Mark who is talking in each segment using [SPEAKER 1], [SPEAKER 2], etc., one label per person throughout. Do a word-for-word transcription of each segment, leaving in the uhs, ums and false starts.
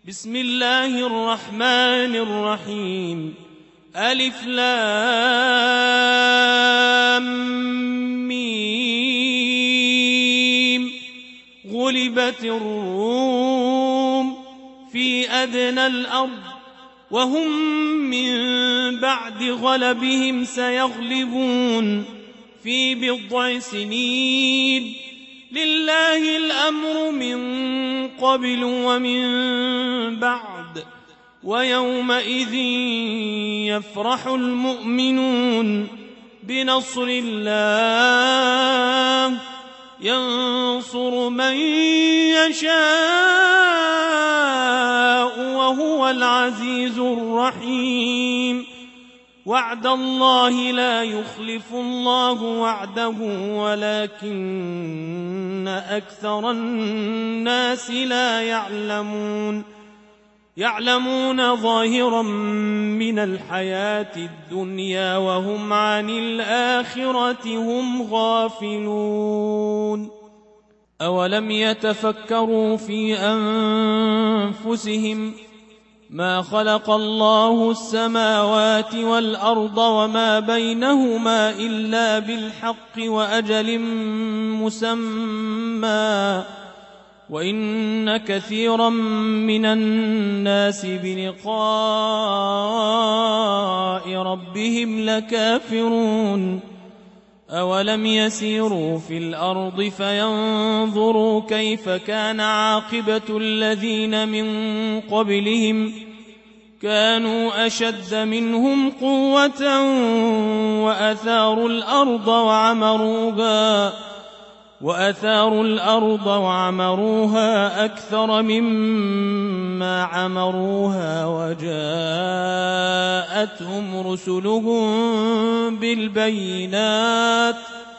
[SPEAKER 1] بسم الله الرحمن الرحيم. ألف لام ميم. غلبت الروم في أدنى الأرض وهم من بعد غلبهم سيغلبون في بضع سنين. لله الأمر من قبل ومن بعد ويومئذ يفرح المؤمنون بنصر الله ينصر من يشاء وهو العزيز الرحيم. وعد الله لا يخلف الله وعده ولكن أكثر الناس لا يعلمون يعلمون ظاهرا من الحياة الدنيا وهم عن الآخرة هم غافلون. أولم يتفكروا في أنفسهم ما خلق الله السماوات والأرض وما بينهما إلا بالحق وأجل مسمى وإن كثيرا من الناس بلقاء ربهم لكافرون. أولم يسيروا في الأرض فينظروا كيف كان عاقبة الذين من قبلهم كانوا أشد منهم قوة وأثاروا الأرض وعمروها وأثاروا الأرض وعمروها أكثر مما عمروها وجاءتهم رسلهم بالبينات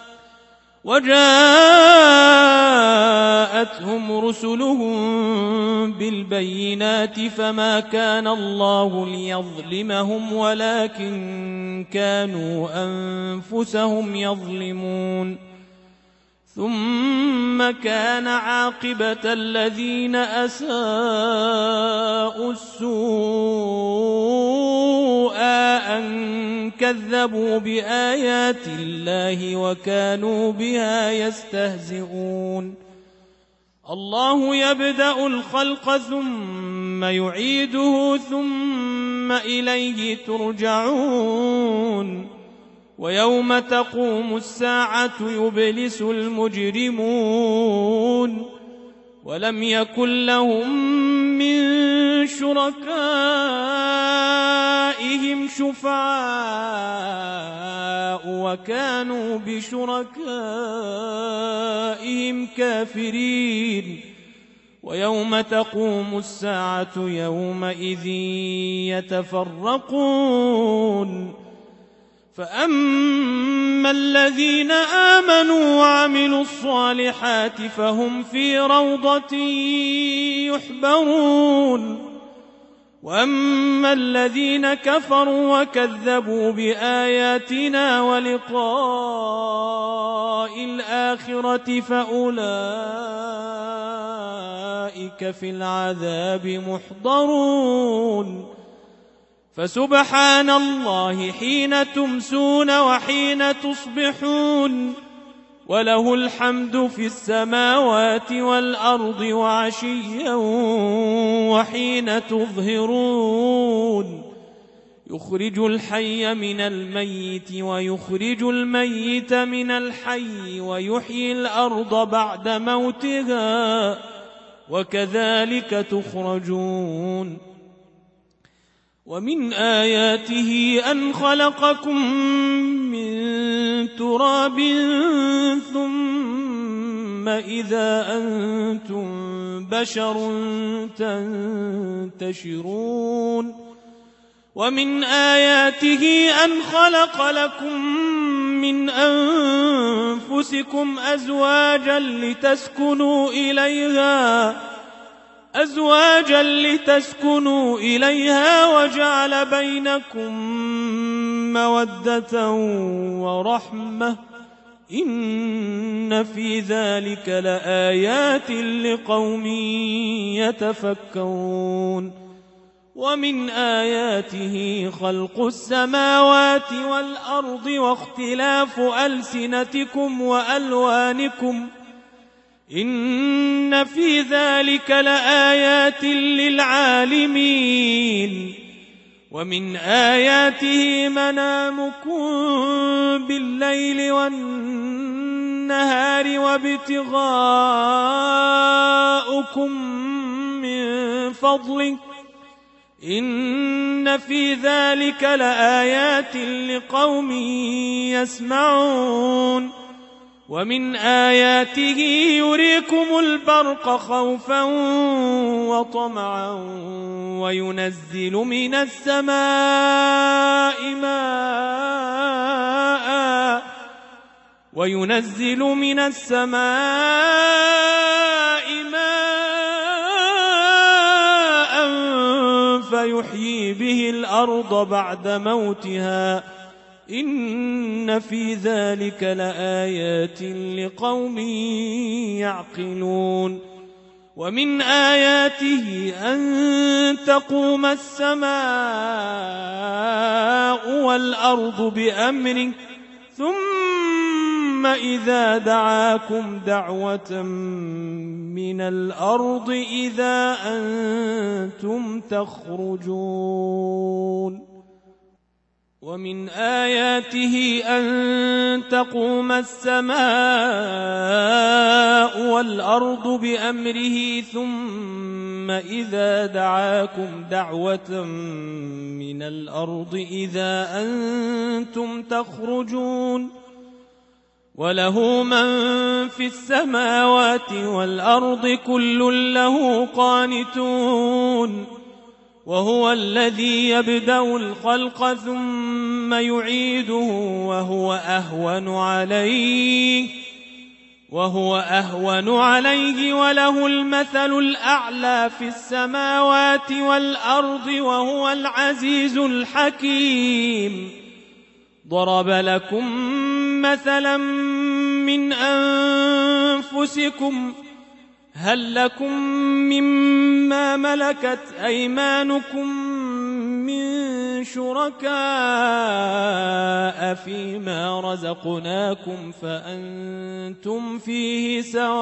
[SPEAKER 1] وجاءتهم رسلهم بالبينات فما كان الله ليظلمهم ولكن كانوا أنفسهم يظلمون. ثم كان عاقبة الذين أساءوا السوء أن كذبوا بآيات الله وكانوا بها يستهزئون. الله يبدأ الخلق ثم يعيده ثم إليه ترجعون. ويوم تقوم الساعة يبلس المجرمون ولم يكن لهم من شركائهم شفعاء وكانوا بشركائهم كافرين. ويوم تقوم الساعة يومئذ يتفرقون. فأما الذين آمنوا وعملوا الصالحات فهم في روضة يحبرون. وأما الذين كفروا وكذبوا بآياتنا ولقاء الآخرة فأولئك في العذاب محضرون. فسبحان الله حين تمسون وحين تصبحون وله الحمد في السماوات والأرض وعشيا وحين تظهرون. يخرج الحي من الميت ويخرج الميت من الحي ويحيي الأرض بعد موتها وكذلك تخرجون. ومن آياته أن خلقكم من تراب ثم إذا أنتم بشر تنتشرون. ومن آياته أن خلق لكم من أنفسكم أزواجا لتسكنوا إليها أزواجا لتسكنوا إليها وجعل بينكم مودة ورحمة إن في ذلك لآيات لقوم يتفكرون ومن آياته خلق السماوات والأرض واختلاف ألسنتكم وألوانكم إن في ذلك لآيات للعالمين ومن آياته منامكم بالليل والنهار وابتغاؤكم من فضله إن في ذلك لآيات لقوم يسمعون ومن آياته يريكم البرق خوفا وطمعا وينزل من السماء ماء وينزل من السماء ماء فيحيي به الأرض بعد موتها إن في ذلك لآيات لقوم يعقلون ومن آياته أن تقوم السماء والأرض بأمره ثم إذا دعاكم دعوة من الأرض إذا أنتم تخرجون ومن آياته أن تقوم السماء والأرض بأمره ثم إذا دعاكم دعوة من الأرض إذا أنتم تخرجون وله من في السماوات والأرض كل له قانتون وهو الذي يبدأ الخلق ثم يعيده وهو أهون عليه وهو أهون عليه وله المثل الأعلى في السماوات والأرض وهو العزيز الحكيم ضرب لكم مثلا من أنفسكم هل لكم مما ملكت أيمانكم من شركاء فيما رزقناكم فأنتم فيه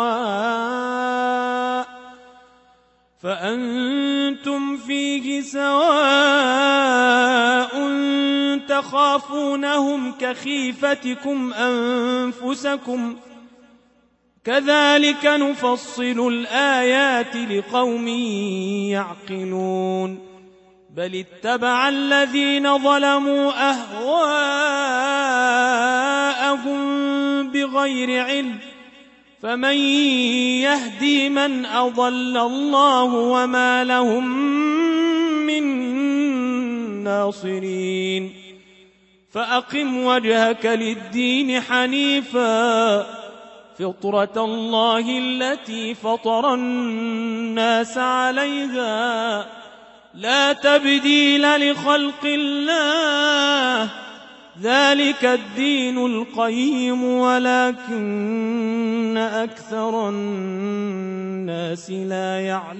[SPEAKER 1] سواء فأنتم فيه سواء تخافونهم كخيفتكم أنفسكم كذلك نفصل الآيات لقوم يعقلون بل اتبع الذين ظلموا أهواءهم بغير علم فمن يهدي من أضل الله وما لهم من ناصرين فأقم وجهك للدين حنيفا فطرة الله التي فطر الناس عليها لا تبديل لخلق الله ذلك الدين القيم ولكن أكثر الناس لا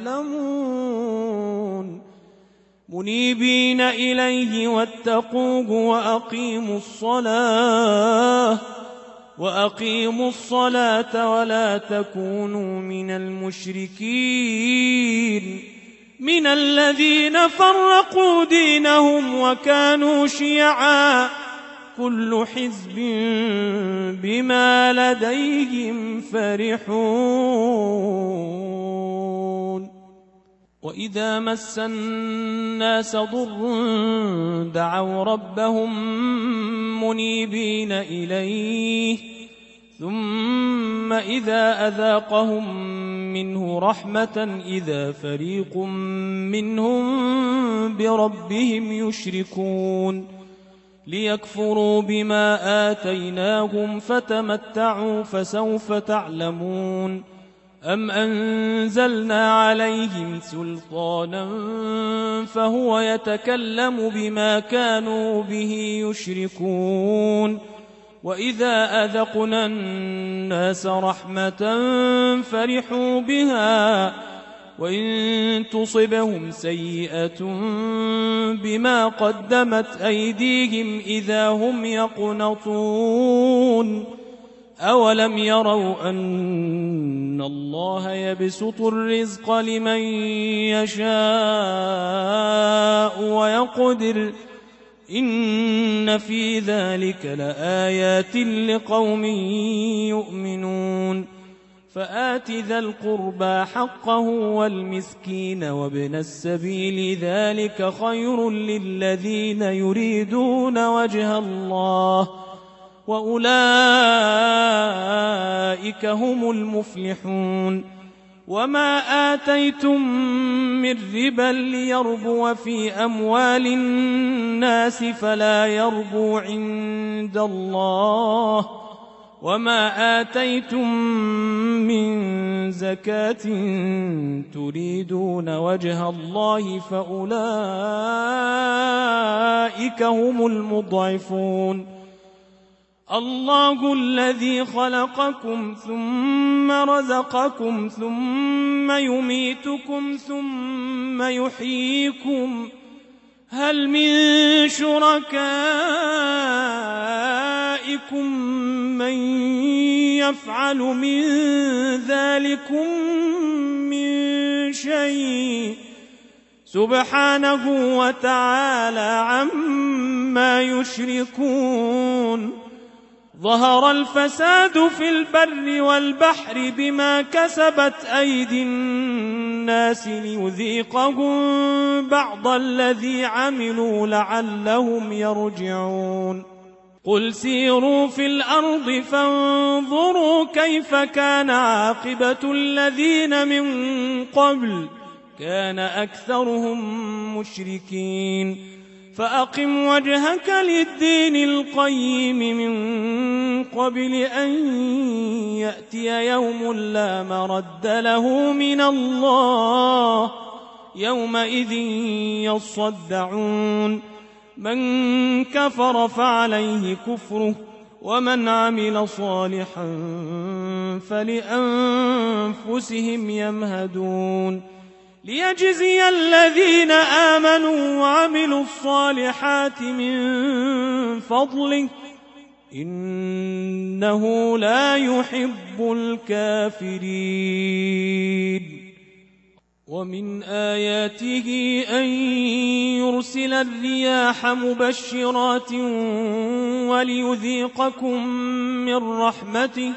[SPEAKER 1] يعلمون منيبين إليه واتقوه وأقيموا الصلاة وأقيموا الصلاة ولا تكونوا من المشركين من الذين فرقوا دينهم وكانوا شيعا كل حزب بما لديهم فرحون وإذا مس الناس ضر دعوا ربهم منيبين إليه ثم إذا أذاقهم منه رحمة إذا فريق منهم بربهم يشركون ليكفروا بما آتيناهم فتمتعوا فسوف تعلمون أم أنزلنا عليهم سلطانا فهو يتكلم بما كانوا به يشركون وإذا أذقنا الناس رحمة فرحوا بها وإن تصبهم سيئة بما قدمت أيديهم إذا هم يقنطون أولم يروا أن الله يبسط الرزق لمن يشاء ويقدر إن في ذلك لآيات لقوم يؤمنون فآت ذا القربى حقه والمسكين وابن السبيل ذلك خير للذين يريدون وجه الله وأولئك هم المفلحون وما آتيتم من ربا ليربو في أموال الناس فلا يربو عند الله وما آتيتم من زكاة تريدون وجه الله فأولئك هم المضعفون الله الذي خلقكم ثم رزقكم ثم يميتكم ثم يحييكم هل من شركائكم من يفعل من ذلكم من شيء سبحانه وتعالى عما يشركون ظهر الفساد في البر والبحر بما كسبت أيدي الناس ليذيقهم بعض الذي عملوا لعلهم يرجعون قل سيروا في الأرض فانظروا كيف كان عاقبة الذين من قبل كان أكثرهم مشركين فأقم وجهك للدين القيم من قبل أن يأتي يوم لا مرد له من الله يومئذ يصدعون من كفر فعليه كفره ومن عمل صالحا فلأنفسهم يمهدون ليجزي الذين آمنوا وعملوا الصالحات من فضله إنه لا يحب الكافرين ومن آياته أن يرسل الرياح مبشرات وليذيقكم من رحمته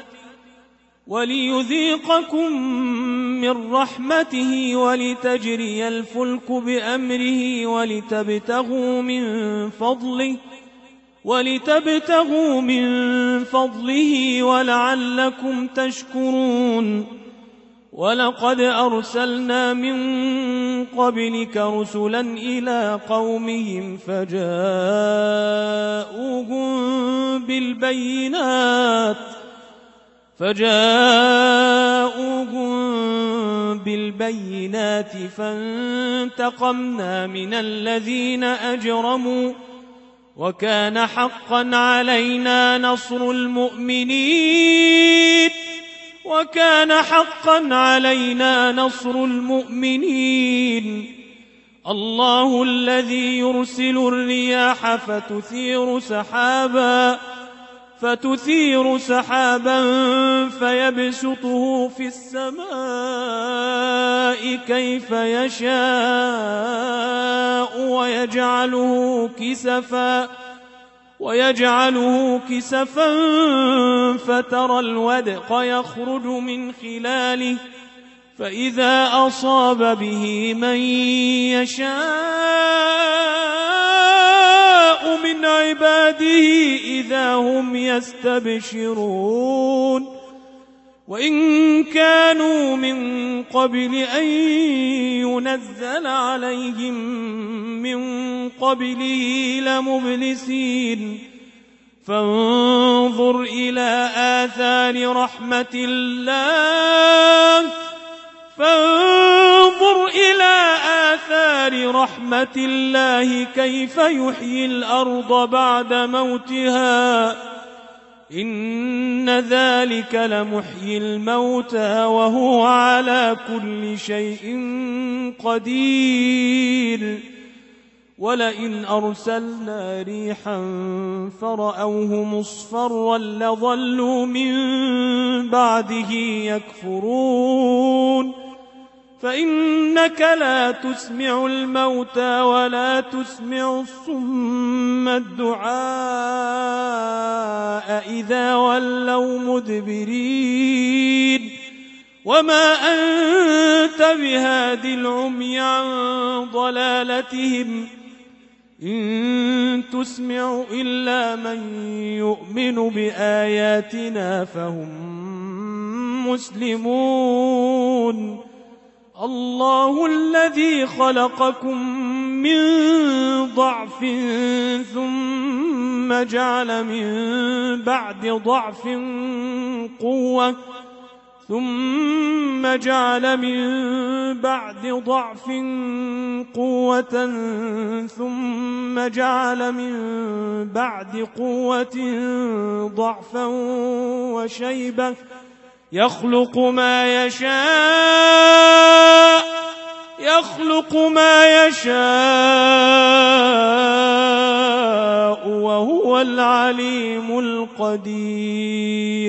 [SPEAKER 1] وليذيقكم من رحمته ولتجري الفلك بأمره ولتبتغوا من فضله ولتبتغوا من فضله ولعلكم تشكرون ولقد أرسلنا من قبلك رسلا إلى قومهم فجاءوهم بالبينات فجاءوهم بالبينات فانتقمنا من الذين أجرموا وكان حقا علينا نصر المؤمنين وكان حقا علينا نصر المؤمنين الله الذي يرسل الرياح فتثير سحابا فتثير سحابا فيبسطه في السماء كيف يشاء ويجعله كسفا ويجعله كسفا فترى الودق يخرج من خلاله فإذا أصاب به من يشاء من عباده إذا هم يستبشرون وإن كانوا من قبل أن ينزل عليهم من قبله لمبلسين فانظر إلى آثار رحمة الله فانظر إلى آثار رحمة الله كيف يحيي الأرض بعد موتها إن ذلك لمحيي الموتى وهو على كل شيء قدير ولئن أرسلنا ريحا فرأوه مصفرا لظلوا من بعده يكفرون فإنك لا تسمع الموتى ولا تسمع الصم الدعاء إذا ولوا مدبرين وما أنت بهاد العمي عن ضلالتهم إن تسمع إلا من يؤمن بآياتنا فهم مسلمون الله الذي خلقكم من ضعف ثم جعل من بعد ضعف قوة ثم جعل من بعد ضعف قوة ثم جعل من بعد قوة ضعفا وشيبة يخلق ما يشاء يخلق ما يشاء وهو العليم القدير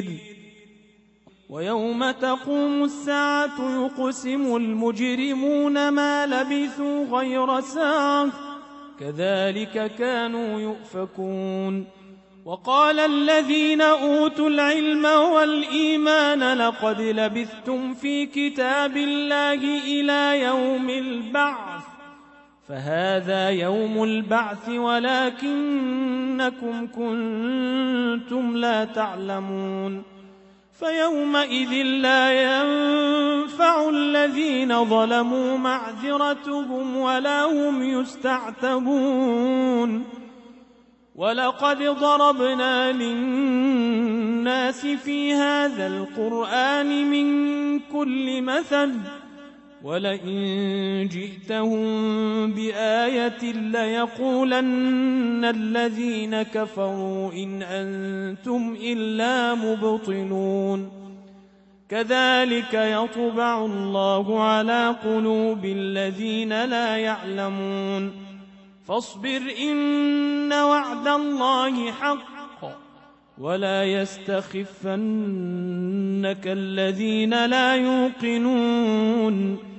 [SPEAKER 1] ويوم تقوم الساعة يقسم المجرمون ما لبثوا غير ساعة كذلك كانوا يؤفكون وقال الذين أوتوا العلم والإيمان لقد لبثتم في كتاب الله إلى يوم البعث فهذا يوم البعث ولكنكم كنتم لا تعلمون فيومئذ لا ينفع الذين ظلموا معذرتهم ولا هم يستعتبون ولقد ضربنا للناس في هذا القرآن من كل مثل ولئن جئتهم بآية ليقولن الذين كفروا إن أنتم إلا مبطلون كذلك يطبع الله على قلوب الذين لا يعلمون فاصبر إن وعد الله حق ولا يستخفنك الذين لا يوقنون